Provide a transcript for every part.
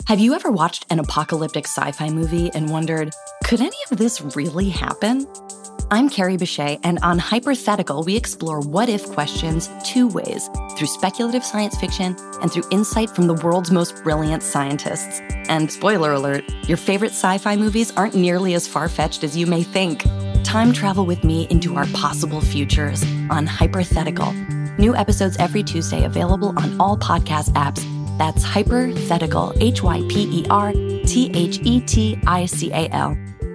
Have you ever watched an apocalyptic sci-fi movie and wondered, could any of this really happen? I'm Carrie Bechet, and on Hypothetical, we explore what-if questions two ways, through speculative science fiction and through insight from the world's most brilliant scientists. And spoiler alert, your favorite sci-fi movies aren't nearly as far-fetched as you may think. Time travel with me into our possible futures on Hypothetical. New episodes every Tuesday, available on all podcast apps. That's Hypothetical, Hyperthetical.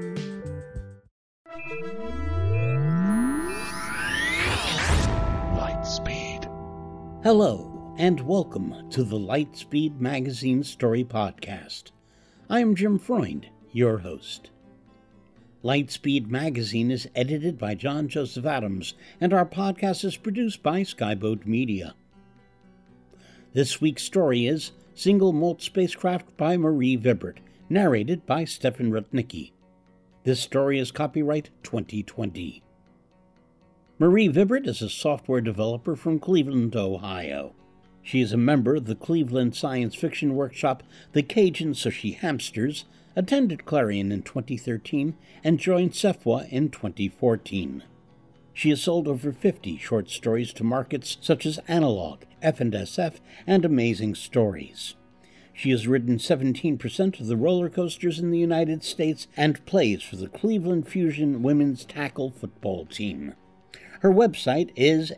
Lightspeed. Hello, and welcome to the Lightspeed Magazine Story Podcast. I'm Jim Freund, your host. Lightspeed Magazine is edited by John Joseph Adams, and our podcast is produced by Skyboat Media. This week's story is Single Molt Spacecraft by Marie Vibbert, narrated by Stefan Rudnicki. This story is copyright 2020. Marie Vibbert is a software developer from Cleveland, Ohio. She is a member of the Cleveland science fiction workshop The Cajun Sushi Hamsters, attended Clarion in 2013, and joined Sephwa in 2014. She has sold over 50 short stories to markets such as Analog, F&SF, and Amazing Stories. She has ridden 17% of the roller coasters in the United States and plays for the Cleveland Fusion women's tackle football team. Her website is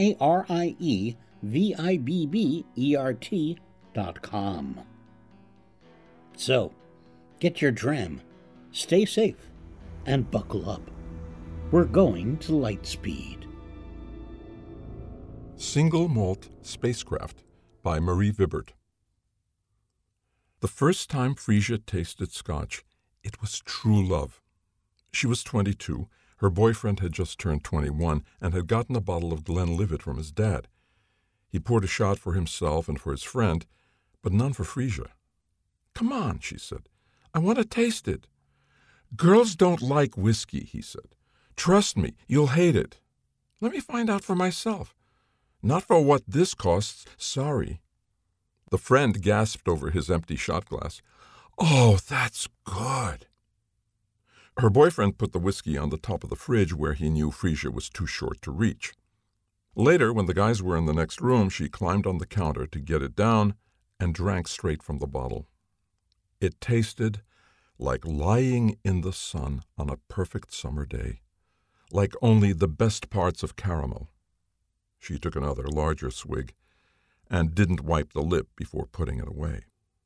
marievibbert.com. So, get your dram, stay safe, and buckle up. We're going to Lightspeed. Single Molt Spacecraft by Marie Vibbert. The first time Frisia tasted scotch, it was true love. She was 22, her boyfriend had just turned 21, and had gotten a bottle of Glenlivet from his dad. He poured a shot for himself and for his friend, but none for Frisia. "Come on," she said. "I want to taste it." "Girls don't like whiskey," he said. "Trust me, you'll hate it." "Let me find out for myself." "Not for what this costs, sorry." The friend gasped over his empty shot glass. "Oh, that's good." Her boyfriend put the whiskey on the top of the fridge where he knew Frisia was too short to reach. Later, when the guys were in the next room, she climbed on the counter to get it down and drank straight from the bottle. It tasted like lying in the sun on a perfect summer day, like only the best parts of caramel. She took another, larger swig, and didn't wipe the lip before putting it away.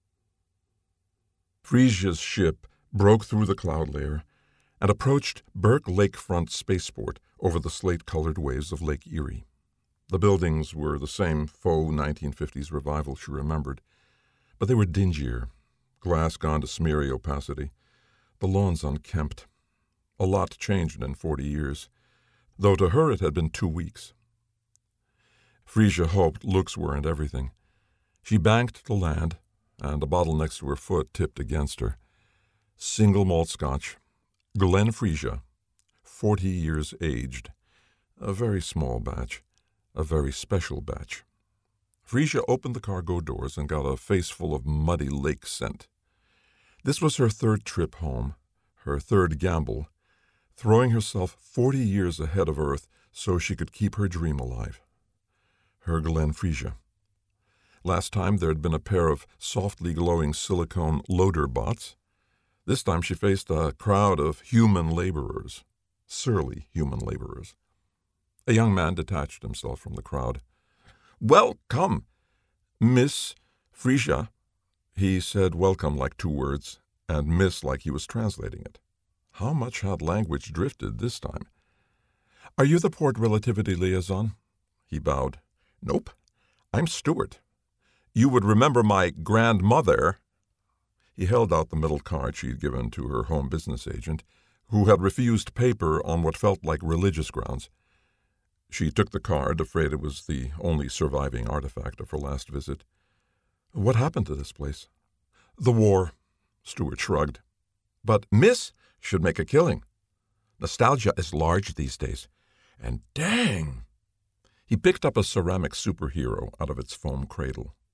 Frisia's ship broke through the cloud layer and approached Burke Lakefront Spaceport over the slate-colored waves of Lake Erie. The buildings were the same faux 1950s revival she remembered, but they were dingier, glass gone to smeary opacity, the lawns unkempt. A lot changed in 40 years, though to her it had been 2 weeks. Frisia hoped looks weren't everything. She banked to land, and a bottle next to her foot tipped against her. Single malt scotch, Glen Frisia, 40 years aged. A very small batch, a very special batch. Frisia opened the cargo doors and got a face full of muddy lake scent. This was her third trip home, her third gamble, throwing herself 40 years ahead of Earth so she could keep her dream alive. Her Glen Frisia. Last time there had been a pair of softly glowing silicone loader bots. This time she faced a crowd of human laborers, surly human laborers. A young man detached himself from the crowd. "Welcome, Miss Frisia." He said welcome like 2 words, and miss like he was translating it. How much had language drifted this time? "Are you the Port Relativity Liaison?" He bowed. "Nope, I'm Stuart. You would remember my grandmother." He held out the middle card she'd given to her home business agent, who had refused paper on what felt like religious grounds. She took the card, afraid it was the only surviving artifact of her last visit. "What happened to this place?" "The war," Stuart shrugged. "But Miss should make a killing. Nostalgia is large these days. And dang!" He picked up a ceramic superhero out of its foam cradle.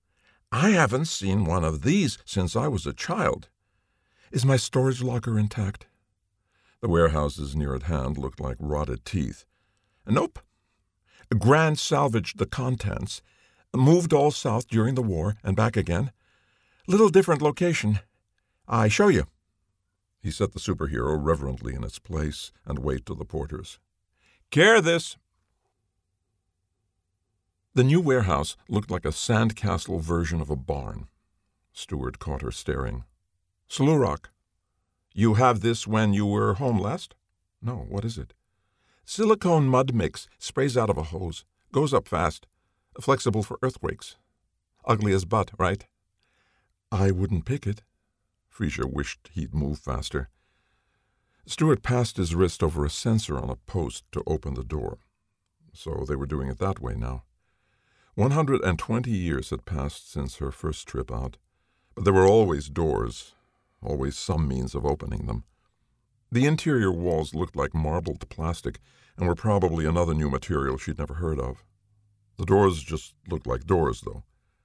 I haven't seen one of these since I was a child. Is my storage locker intact? The warehouses near at hand looked like rotted teeth. Nope. Grant salvaged the contents, moved all south during the war and back again. Little different location. I show you. He set the superhero reverently in its place and waved to the porters. Care this. The new warehouse looked like a sandcastle version of a barn. Stewart caught her staring. Slurock. You have this when you were home last? No, what is it? Silicone mud mix, sprays out of a hose, goes up fast, flexible for earthquakes. Ugly as butt, right? I wouldn't pick it. Frisia wished he'd move faster. Stewart passed his wrist over a sensor on a post to open the door. So they were doing it that way now. 120 years had passed since her first trip out, but there were always doors, always some means of opening them. The interior walls looked like marbled plastic and were probably another new material she'd never heard of. The doors just looked like doors, though.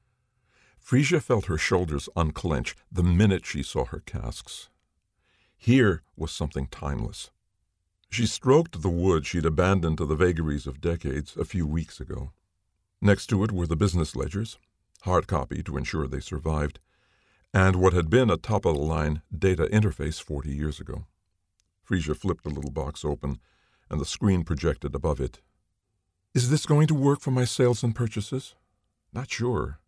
Frisia felt her shoulders unclench the minute she saw her casks. Here was something timeless. She stroked the wood she'd abandoned to the vagaries of decades a few weeks ago. Next to it were the business ledgers, hard copy to ensure they survived, and what had been a top-of-the-line data interface 40 years ago. Frisia flipped the little box open, and the screen projected above it. Is this going to work for my sales and purchases? Not sure.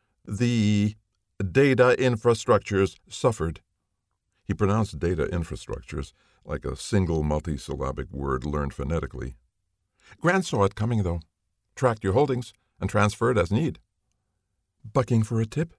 The data infrastructures suffered. He pronounced data infrastructures like a single multisyllabic word learned phonetically. Grant saw it coming, though. Tracked your holdings and transferred as need. Bucking for a tip?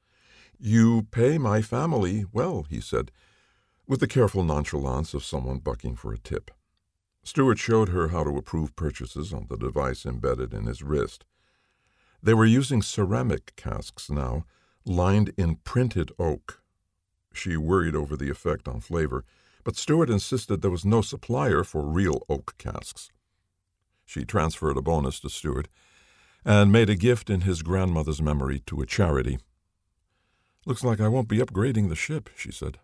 You pay my family well, he said, with the careful nonchalance of someone bucking for a tip. Stewart showed her how to approve purchases on the device embedded in his wrist. They were using ceramic casks now, lined in printed oak. She worried over the effect on flavor, but Stewart insisted there was no supplier for real oak casks. She transferred a bonus to Stewart and made a gift in his grandmother's memory to a charity. Looks like I won't be upgrading the ship, she said.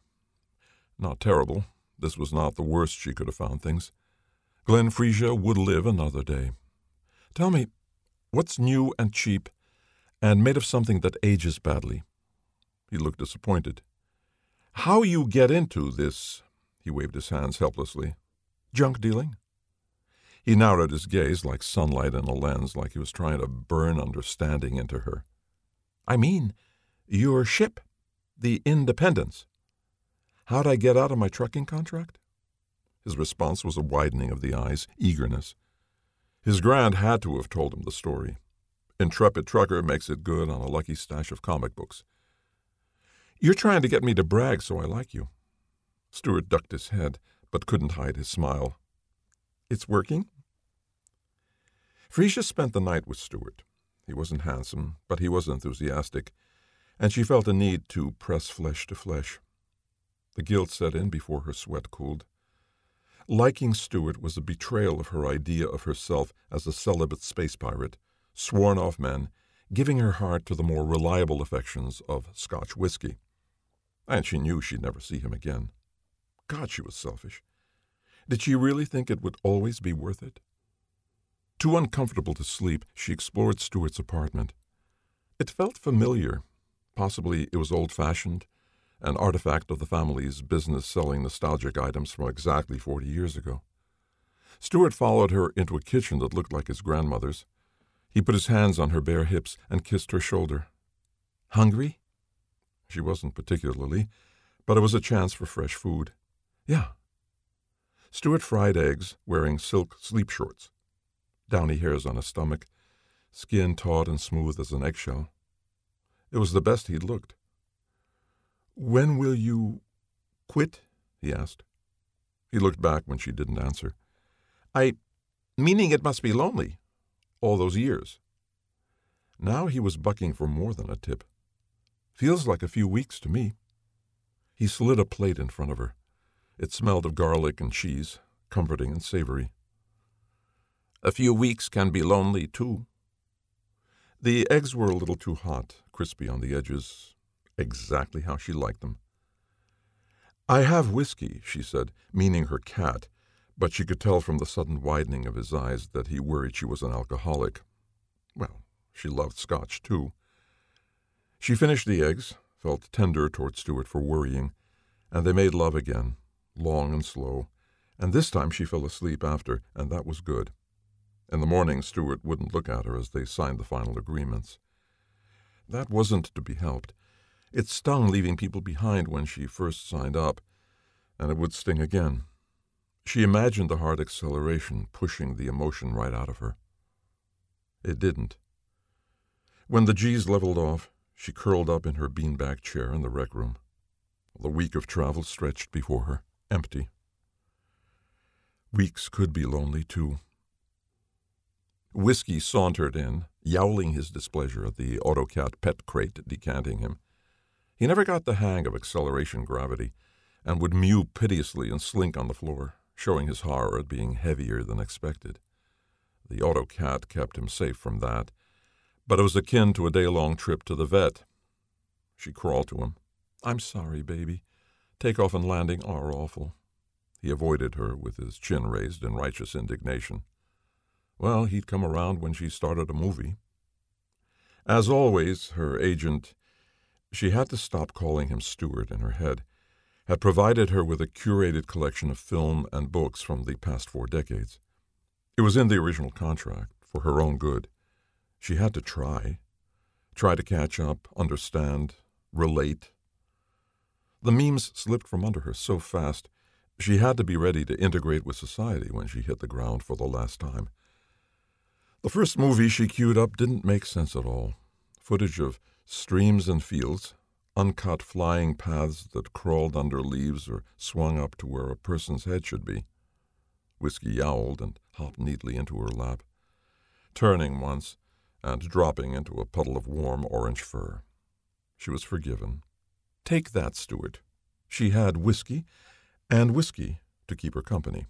Not terrible. This was not the worst she could have found things. Glenn Frisia would live another day. Tell me, what's new and cheap and made of something that ages badly? He looked disappointed. How you get into this, he waved his hands helplessly. Junk dealing? He narrowed his gaze like sunlight in a lens, like he was trying to burn understanding into her. I mean, your ship, the Independence. How'd I get out of my trucking contract? His response was a widening of the eyes, eagerness. His grand had to have told him the story. Intrepid trucker makes it good on a lucky stash of comic books. You're trying to get me to brag, so I like you. Stewart ducked his head, but couldn't hide his smile. It's working? Frisia spent the night with Stewart. He wasn't handsome, but he was enthusiastic, and she felt a need to press flesh to flesh. The guilt set in before her sweat cooled. Liking Stewart was a betrayal of her idea of herself as a celibate space pirate, sworn-off men, giving her heart to the more reliable affections of Scotch whiskey. And she knew she'd never see him again. God, she was selfish. Did she really think it would always be worth it? Too uncomfortable to sleep, she explored Stewart's apartment. It felt familiar. Possibly it was old-fashioned, an artifact of the family's business selling nostalgic items from exactly 40 years ago. Stewart followed her into a kitchen that looked like his grandmother's. He put his hands on her bare hips and kissed her shoulder. Hungry? She wasn't particularly, but it was a chance for fresh food. Yeah. Stewart fried eggs, wearing silk sleep shorts. Downy hairs on his stomach, skin taut and smooth as an eggshell. It was the best he'd looked. When will you quit? He asked. He looked back when she didn't answer. Meaning it must be lonely. All those years. Now he was bucking for more than a tip. Feels like a few weeks to me. He slid a plate in front of her. It smelled of garlic and cheese, comforting and savory. A few weeks can be lonely, too. The eggs were a little too hot, crispy on the edges, exactly how she liked them. "I have whiskey," she said, meaning her cat, but she could tell from the sudden widening of his eyes that he worried she was an alcoholic. Well, she loved Scotch, too. She finished the eggs, felt tender toward Stuart for worrying, and they made love again, long and slow, and this time she fell asleep after, and that was good. In the morning, Stuart wouldn't look at her as they signed the final agreements. That wasn't to be helped. It stung leaving people behind when she first signed up, and it would sting again. She imagined the hard acceleration pushing the emotion right out of her. It didn't. When the G's leveled off, she curled up in her beanbag chair in the rec room. The week of travel stretched before her, empty. Weeks could be lonely, too. Whiskey sauntered in, yowling his displeasure at the Autocat pet crate decanting him. He never got the hang of acceleration gravity, and would mew piteously and slink on the floor, showing his horror at being heavier than expected. The Autocat kept him safe from that, but it was akin to a day-long trip to the vet. She crawled to him. "I'm sorry, baby. Takeoff and landing are awful." He avoided her with his chin raised in righteous indignation. Well, he'd come around when she started a movie. As always, her agent, she had to stop calling him Stuart in her head, had provided her with a curated collection of film and books from the past 4 decades. It was in the original contract, for her own good. She had to try to catch up, understand, relate. The memes slipped from under her so fast, she had to be ready to integrate with society when she hit the ground for the last time. The first movie she queued up didn't make sense at all. Footage of streams and fields, uncut flying paths that crawled under leaves or swung up to where a person's head should be. Whiskey yowled and hopped neatly into her lap, turning once and dropping into a puddle of warm orange fur. She was forgiven. Take that, Stuart. She had whiskey and whiskey to keep her company.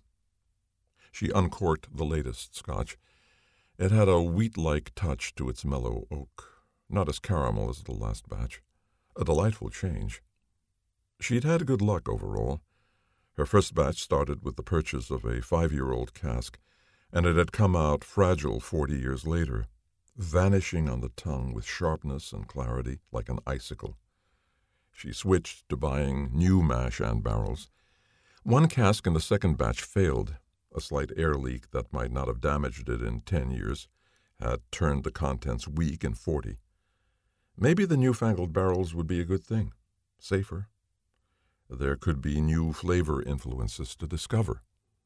She uncorked the latest Scotch. It had a wheat-like touch to its mellow oak, not as caramel as the last batch. A delightful change. She'd had good luck overall. Her first batch started with the purchase of a 5-year-old cask, and it had come out fragile 40 years later, vanishing on the tongue with sharpness and clarity like an icicle. She switched to buying new mash and barrels. One cask in the second batch failed. A slight air leak that might not have damaged it in 10 years had turned the contents weak in 40. Maybe the newfangled barrels would be a good thing, safer. There could be new flavor influences to discover.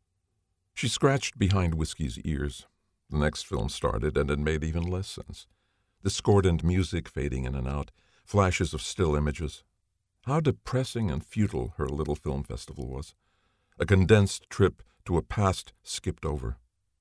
She scratched behind whiskey's ears. The next film started, and it made even less sense. Discordant music fading in and out, flashes of still images. How depressing and futile her little film festival was. A condensed trip to a past skipped over.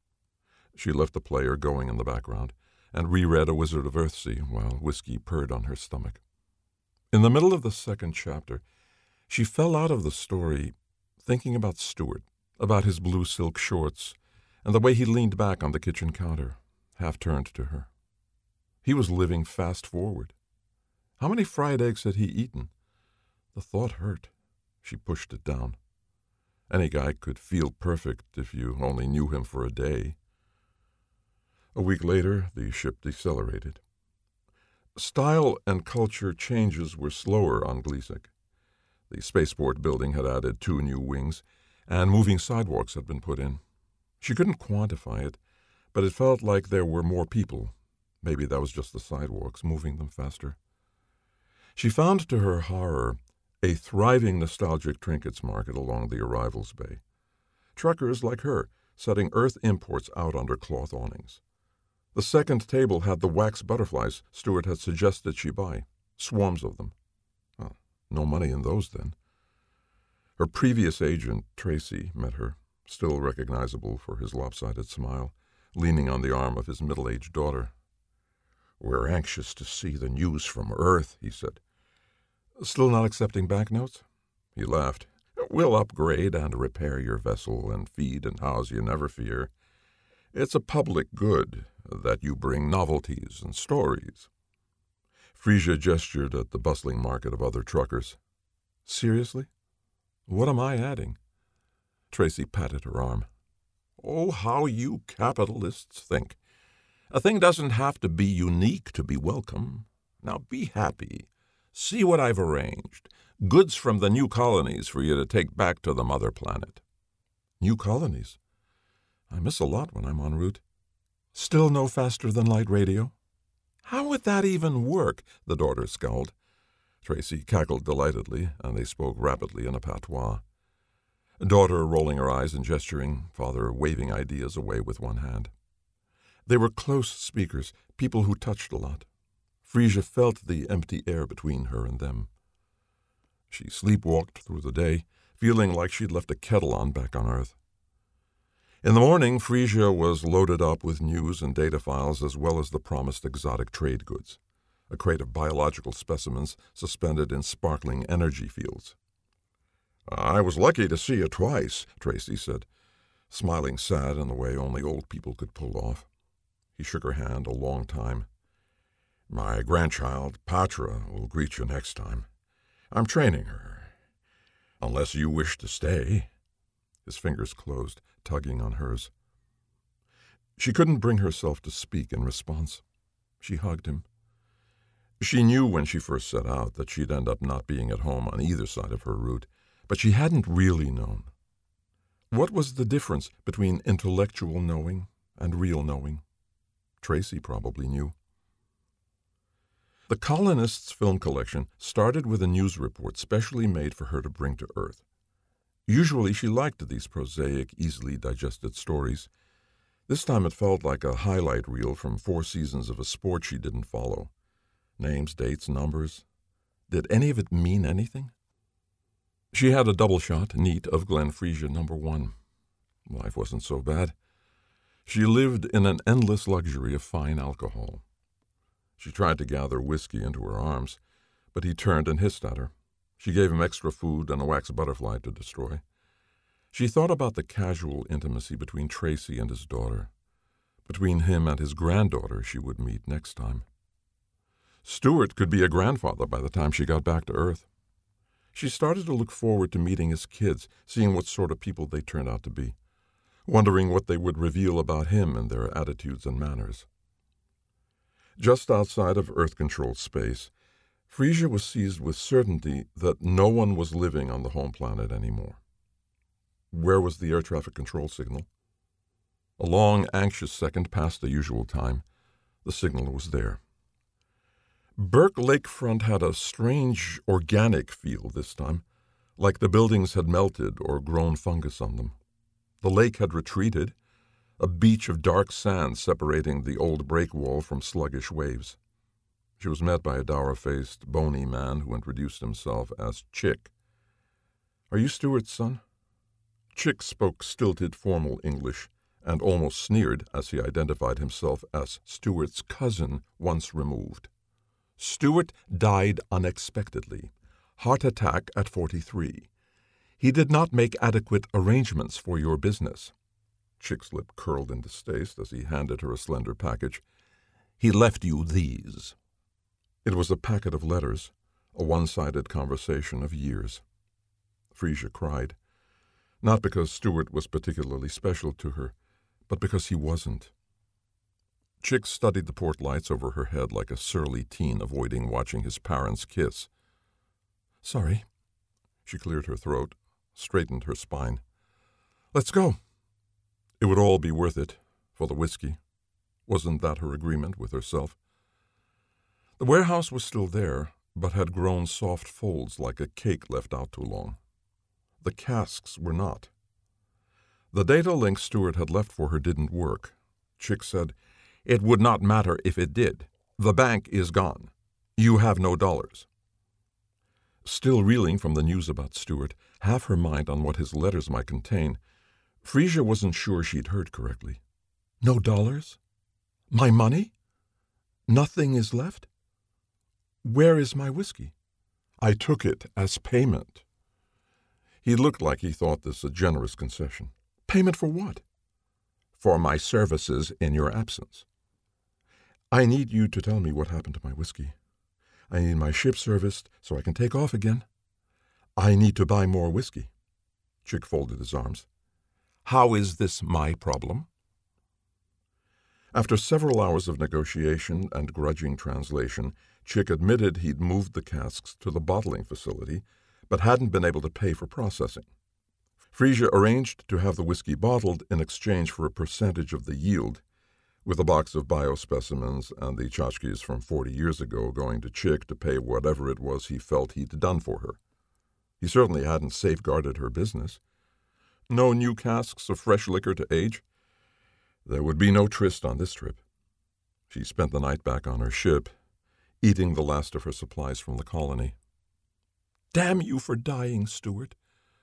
She left the player going in the background and reread A Wizard of Earthsea while whiskey purred on her stomach. In the middle of the second chapter, she fell out of the story thinking about Stuart, about his blue silk shorts, and the way he leaned back on the kitchen counter, half-turned to her. He was living fast forward. How many fried eggs had he eaten? The thought hurt. She pushed it down. Any guy could feel perfect if you only knew him for a day. A week later, the ship decelerated. Style and culture changes were slower on Gleesick. The spaceport building had added 2 new wings, and moving sidewalks had been put in. She couldn't quantify it, but it felt like there were more people. Maybe that was just the sidewalks, moving them faster. She found to her horror a thriving nostalgic trinkets market along the arrivals bay. Truckers like her setting earth imports out under cloth awnings. The second table had the wax butterflies Stuart had suggested she buy, swarms of them. Well, no money in those then. Her previous agent, Tracy, met her, still recognizable for his lopsided smile, leaning on the arm of his middle-aged daughter. "We're anxious to see the news from Earth," he said. "Still not accepting banknotes?" He laughed. "We'll upgrade and repair your vessel and feed and house you, never fear. It's a public good, that you bring novelties and stories." Frisia gestured at the bustling market of other truckers. "Seriously? What am I adding?" Tracy patted her arm. "Oh, how you capitalists think. A thing doesn't have to be unique to be welcome. Now be happy. See what I've arranged. Goods from the new colonies for you to take back to the mother planet." "New colonies? I miss a lot when I'm en route. Still no faster-than-light radio?" "How would that even work?" the daughter scowled. Tracy cackled delightedly, and they spoke rapidly in a patois. Daughter rolling her eyes and gesturing, father waving ideas away with one hand. They were close speakers, people who touched a lot. Frisia felt the empty air between her and them. She sleepwalked through the day, feeling like she'd left a kettle on back on Earth. In the morning, Frisia was loaded up with news and data files as well as the promised exotic trade goods, a crate of biological specimens suspended in sparkling energy fields. "I was lucky to see you twice," Tracy said, smiling sad in the way only old people could pull off. He shook her hand a long time. "My grandchild, Patra, will greet you next time. I'm training her. Unless you wish to stay." His fingers closed, tugging on hers. She couldn't bring herself to speak in response. She hugged him. She knew when she first set out that she'd end up not being at home on either side of her route, but she hadn't really known. What was the difference between intellectual knowing and real knowing? Tracy probably knew. The colonists' film collection started with a news report specially made for her to bring to Earth. Usually she liked these prosaic, easily digested stories. This time it felt like a highlight reel from 4 seasons of a sport she didn't follow. Names, dates, numbers. Did any of it mean anything? She had a double shot, neat, of Glen Frisia No. 1. Life wasn't so bad. She lived in an endless luxury of fine alcohol. She tried to gather whiskey into her arms, but he turned and hissed at her. She gave him extra food and a wax butterfly to destroy. She thought about the casual intimacy between Tracy and his daughter, between him and his granddaughter she would meet next time. Stuart could be a grandfather by the time she got back to Earth. She started to look forward to meeting his kids, seeing what sort of people they turned out to be, wondering what they would reveal about him and their attitudes and manners. Just outside of Earth-controlled space, Frisia was seized with certainty that no one was living on the home planet anymore. Where was the air traffic control signal? A long, anxious second past the usual time. The signal was there. Burke Lakefront had a strange, organic feel this time, like the buildings had melted or grown fungus on them. The lake had retreated, a beach of dark sand separating the old break wall from sluggish waves. She was met by a dour-faced, bony man who introduced himself as Chick. "Are you Stuart's son?" Chick spoke stilted, formal English and almost sneered as he identified himself as Stuart's cousin once removed. "Stuart died unexpectedly. Heart attack at 43. He did not make adequate arrangements for your business." Chick's lip curled in distaste as he handed her a slender package. "He left you these." It was a packet of letters, a one-sided conversation of years. Frisia cried, not because Stuart was particularly special to her, but because he wasn't. Chick studied the port lights over her head like a surly teen avoiding watching his parents kiss. "Sorry." She cleared her throat, straightened her spine. "Let's go." It would all be worth it, for the whiskey. Wasn't that her agreement with herself? The warehouse was still there, but had grown soft folds like a cake left out too long. The casks were not. The data link Stuart had left for her didn't work. Chick said, "It would not matter if it did. The bank is gone. You have no dollars." Still reeling from the news about Stuart, half her mind on what his letters might contain, Frisia wasn't sure she'd heard correctly. "No dollars? My money? Nothing is left? Where is my whiskey?" "I took it as payment." He looked like he thought this a generous concession. "Payment for what?" "For my services in your absence." I need you to tell me what happened to my whiskey. I need my ship serviced so I can take off again. I need to buy more whiskey. Chick folded his arms. How is this my problem? After several hours of negotiation and grudging translation, Chick admitted he'd moved the casks to the bottling facility, but hadn't been able to pay for processing. Frisia arranged to have the whiskey bottled in exchange for a percentage of the yield, with a box of biospecimens and the tchotchkes from 40 years ago going to Chick to pay whatever it was he felt he'd done for her. He certainly hadn't safeguarded her business. No new casks of fresh liquor to age. There would be no tryst on this trip. She spent the night back on her ship, eating the last of her supplies from the colony. Damn you for dying, Stuart.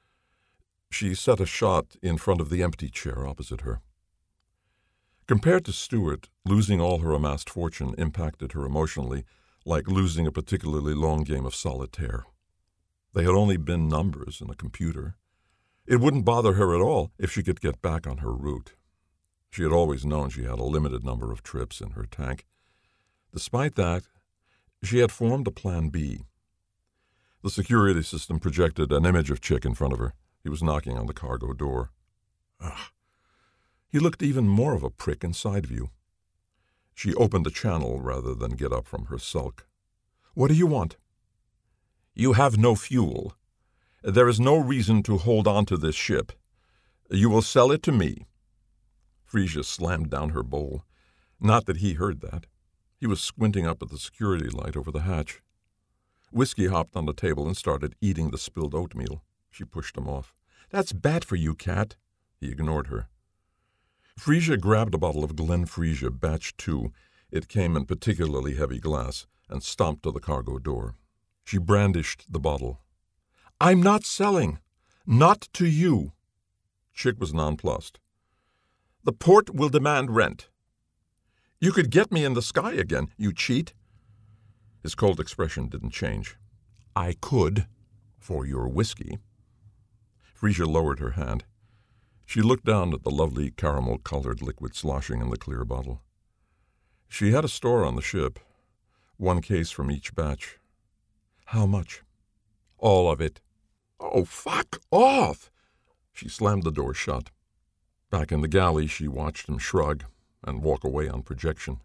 She set a shot in front of the empty chair opposite her. Compared to Stuart, losing all her amassed fortune impacted her emotionally like losing a particularly long game of solitaire. They had only been numbers in a computer. It wouldn't bother her at all if she could get back on her route. She had always known she had a limited number of trips in her tank. Despite that, she had formed a plan B. The security system projected an image of Chick in front of her. He was knocking on the cargo door. Ugh. He looked even more of a prick in side view. She opened the channel rather than get up from her sulk. What do you want? You have no fuel. There is no reason to hold on to this ship. You will sell it to me. Frisia slammed down her bowl. Not that he heard that. He was squinting up at the security light over the hatch. Whiskey hopped on the table and started eating the spilled oatmeal. She pushed him off. That's bad for you, Cat. He ignored her. Frisia grabbed a bottle of Glen Frisia Batch 2. It came in particularly heavy glass, and stomped to the cargo door. She brandished the bottle. I'm not selling. Not to you. Chick was nonplussed. The port will demand rent. You could get me in the sky again, you cheat. His cold expression didn't change. I could, for your whiskey. Frisia lowered her hand. She looked down at the lovely caramel-colored liquid sloshing in the clear bottle. She had a store on the ship, 1 case from each batch. How much? All of it. Oh, fuck off! She slammed the door shut. Back in the galley, she watched him shrug and walk away on projection.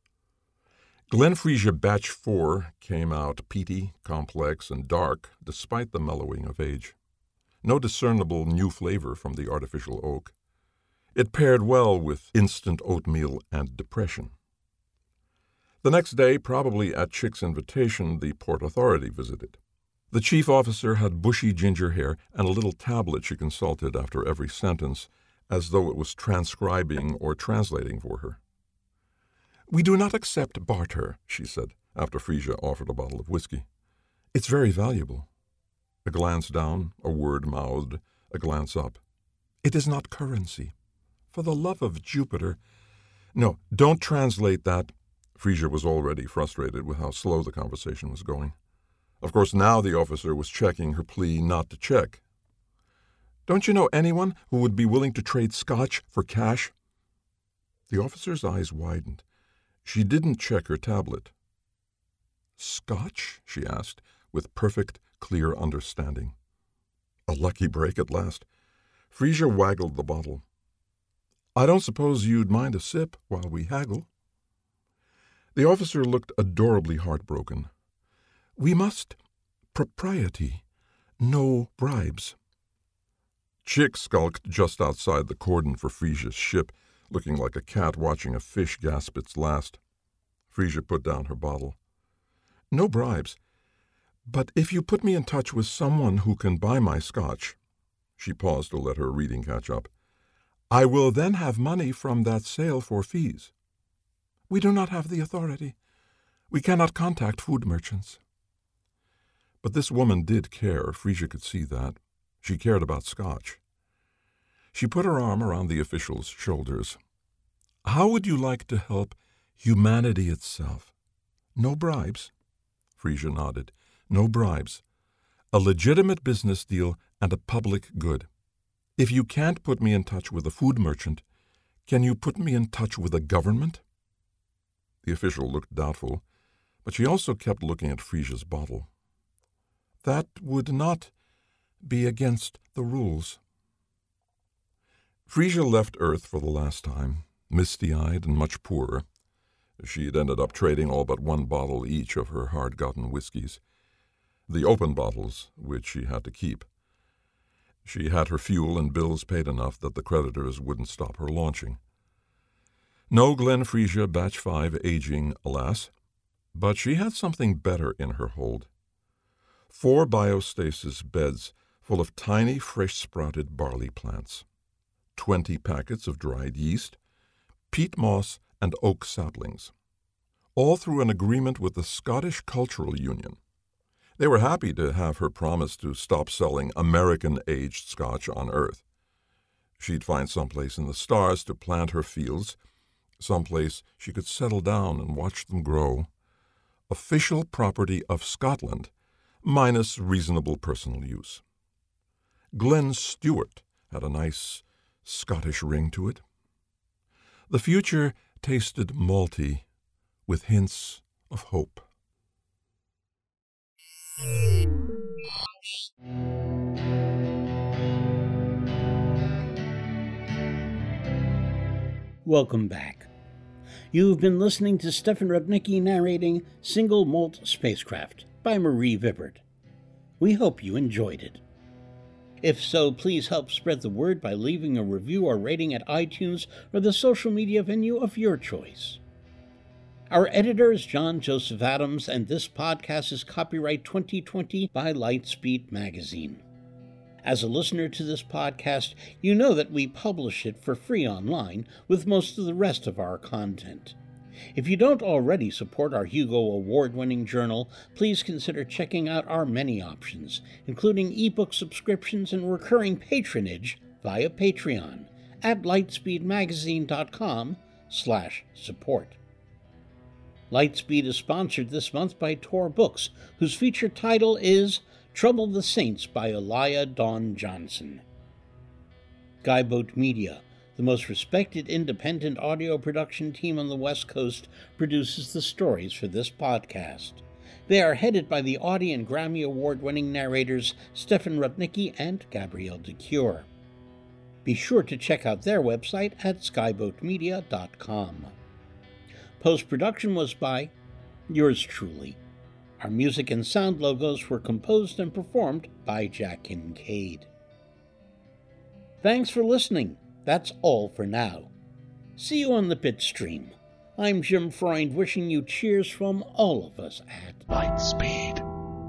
Glen Frisia Batch 4 came out peaty, complex, and dark, despite the mellowing of age. No discernible new flavor from the artificial oak. It paired well with instant oatmeal and depression. The next day, probably at Chick's invitation, the Port Authority visited. The chief officer had bushy ginger hair and a little tablet she consulted after every sentence, as though it was transcribing or translating for her. We do not accept barter, she said, after Frisia offered a bottle of whiskey. It's very valuable. A glance down, a word mouthed, a glance up. It is not currency. For the love of Jupiter. No, don't translate that. Frisia was already frustrated with how slow the conversation was going. Of course, now the officer was checking her plea not to check. Don't you know anyone who would be willing to trade scotch for cash? The officer's eyes widened. She didn't check her tablet. Scotch? She asked, with perfect, clear understanding. A lucky break at last. Frisia waggled the bottle. I don't suppose you'd mind a sip while we haggle? The officer looked adorably heartbroken. We must. Propriety. No bribes. Chick skulked just outside the cordon for Frisia's ship, looking like a cat watching a fish gasp its last. Frisia put down her bottle. No bribes. But if you put me in touch with someone who can buy my scotch, she paused to let her reading catch up, I will then have money from that sale for fees. We do not have the authority. We cannot contact food merchants. But this woman did care, Frisia could see that. She cared about scotch. She put her arm around the official's shoulders. How would you like to help humanity itself? No bribes. Frisia nodded. No bribes. A legitimate business deal and a public good. If you can't put me in touch with a food merchant, can you put me in touch with a government? The official looked doubtful, but she also kept looking at Frisia's bottle. That would not be against the rules. Frisia left Earth for the last time, misty-eyed and much poorer. She had ended up trading all but one bottle each of her hard-gotten whiskies, the open bottles, which she had to keep. She had her fuel and bills paid enough that the creditors wouldn't stop her launching. No Glen Frisia Batch 5 aging, alas, but she had something better in her hold. 4 biostasis beds full of tiny, fresh-sprouted barley plants, 20 packets of dried yeast, peat moss, and oak saplings, all through an agreement with the Scottish Cultural Union. They were happy to have her promise to stop selling American-aged Scotch on Earth. She'd find someplace in the stars to plant her fields, someplace she could settle down and watch them grow. Official property of Scotland, minus reasonable personal use. Glen Stewart had a nice Scottish ring to it. The future tasted malty, with hints of hope. Welcome back. You've been listening to Stefan Rudnicki narrating Single Malt Spacecraft by Marie Vibbert. We hope you enjoyed it. If so, please help spread the word by leaving a review or rating at iTunes or the social media venue of your choice. Our editor is John Joseph Adams, and this podcast is copyright 2020 by Lightspeed Magazine. As a listener to this podcast, you know that we publish it for free online with most of the rest of our content. If you don't already support our Hugo Award-winning journal, please consider checking out our many options, including ebook subscriptions and recurring patronage via Patreon at lightspeedmagazine.com/support. Lightspeed is sponsored this month by Tor Books, whose featured title is Trouble the Saints by Elia Dawn Johnson. Skyboat Media, the most respected independent audio production team on the West Coast, produces the stories for this podcast. They are headed by the Audie and Grammy Award-winning narrators Stefan Rudnicki and Gabrielle DeCure. Be sure to check out their website at skyboatmedia.com. Post-production was by yours truly. Our music and sound logos were composed and performed by Jack Kincaid. Thanks for listening. That's all for now. See you on the Bitstream. I'm Jim Freund, wishing you cheers from all of us at Lightspeed.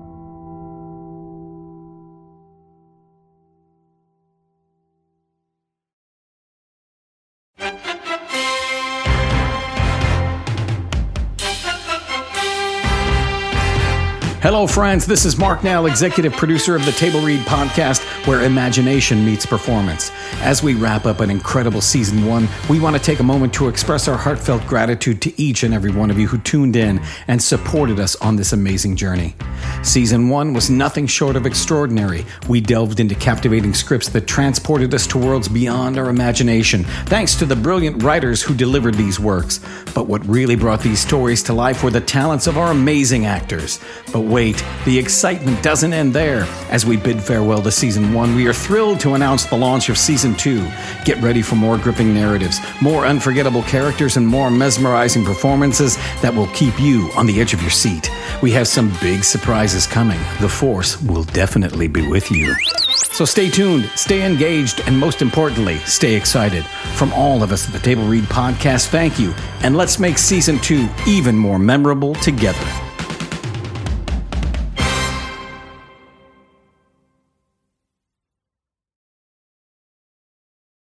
Hello, friends. This is Mark Nell, executive producer of the Table Read podcast, where imagination meets performance. As we wrap up an incredible season 1, we want to take a moment to express our heartfelt gratitude to each and every one of you who tuned in and supported us on this amazing journey. Season 1 was nothing short of extraordinary. We delved into captivating scripts that transported us to worlds beyond our imagination, thanks to the brilliant writers who delivered these works. But what really brought these stories to life were the talents of our amazing actors. But wait, the excitement doesn't end there. As we bid farewell to Season 1, we are thrilled to announce the launch of Season 2. Get ready for more gripping narratives, more unforgettable characters, and more mesmerizing performances that will keep you on the edge of your seat. We have some big surprises coming. The Force will definitely be with you. So stay tuned, stay engaged, and most importantly, stay excited. From all of us at the Table Read podcast, thank you, and let's make Season 2 even more memorable together.